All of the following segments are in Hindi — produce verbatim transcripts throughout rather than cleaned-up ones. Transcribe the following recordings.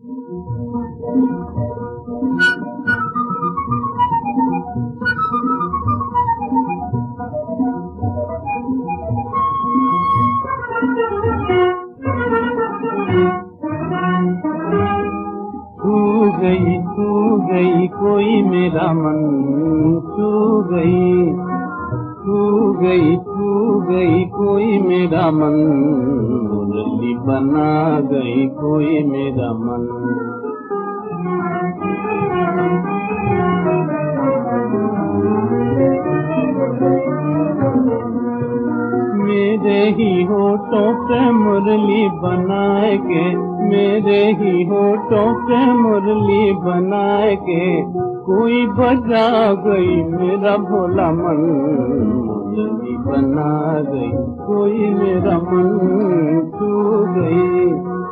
छू गई छू गई कोई मेरा मन, छू गई छू गई छू गई कोई मेरा मन, मुरली बना गई कोई मेरा मन। मेरे ही होठों पे मुरली बनाए के, मेरे ही होठों पे मुरली बनाए के, कोई बजा गई मेरा भोला मन, मुरली बना गई कोई मेरा मन, छू गई।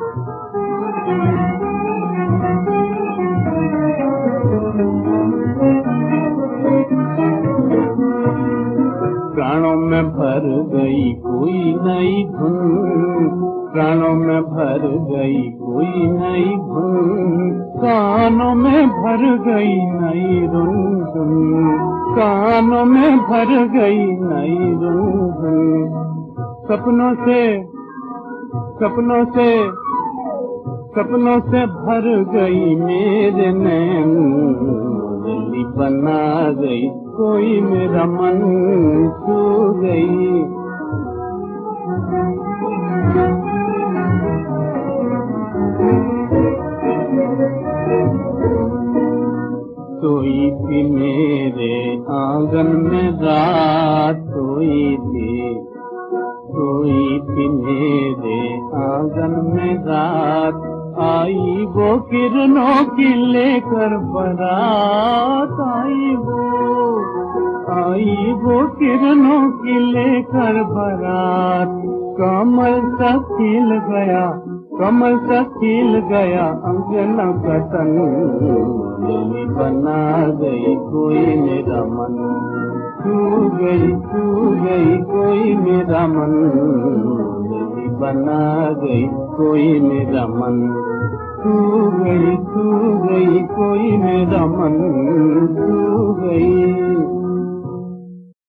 प्राणों में भर गई कोई नई धुन, प्राणों में भर गई कोई नई धुन, कानों में भर गई नई रुन धुन, कानों में भर गई नई रुन धुन। सपनों से सपनों से सपनों से भर गई मेरे नैन, मुरली बना गई कोई मेरा मन, छू गई। सोई थी मेरे आंगन में रात, सोई थी सोई थी मेरे आंगन में रात, आई वो किरणों की लेकर बारात, आई वो आई वो किरणों की लेकर बारात। कमल सा खिल गया कमल सा खिल गया अंगना का तन, मुरली बना गई कोई मेरा मन, छू गई छू गई कोई मेरा मन, मुरली बना गई कोई मेरा मन, छू गई छू गई कोई मेरा मन, छू गई।